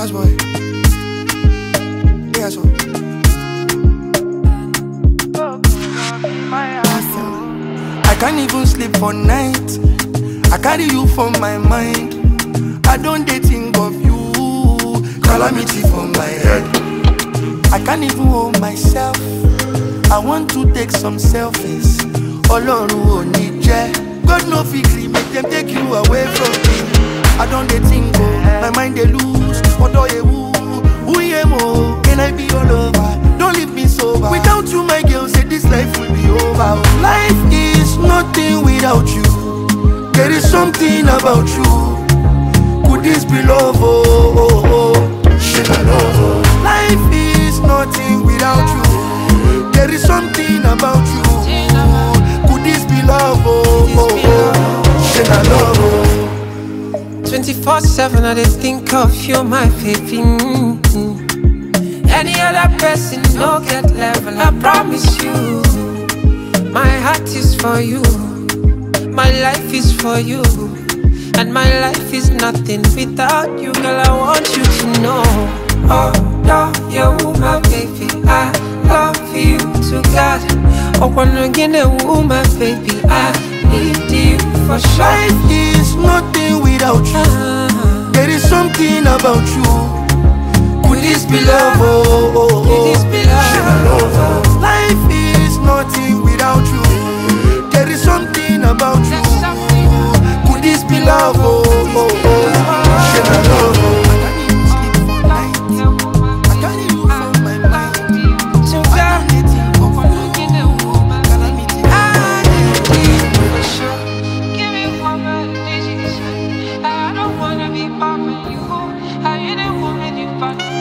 boy. Yeah, so. I can't even sleep for night. I carry you for my mind. I don't think of you. Calamity for my head. I can't even hold myself. I want to take some selfies. Ọlọ́run ò ní jẹ́. God no fit gree make them take you away from me. I don't think go, my mind they lose. What do you who am I? Can I be all over? Don't leave me sober. Without you, my girl, say this life will be over. Life is nothing without you. There is something about you. Could this be love? Oh, oh, oh. Shit, I love. Oh. Life is nothing without you. There is something about you. Could this be love? Oh, oh, oh. Shit, I love. Oh. 24/7, I just think of you, my baby. Any other person, no get level, I promise you. My heart is for you, my life is for you, and my life is nothing without you, girl. I want you to know. Oh, no, you're my baby. I love you to God. Oh, when again, my baby, I need you for sure. Life is nothing without you. There is something about you. Could this be love? Oh, oh, oh. Could this be love? Life is nothing without you. There is something about you. Could this be love? Oh, oh, oh. Shit, I love. I don't wanna be part of you. I ain't a woman you find.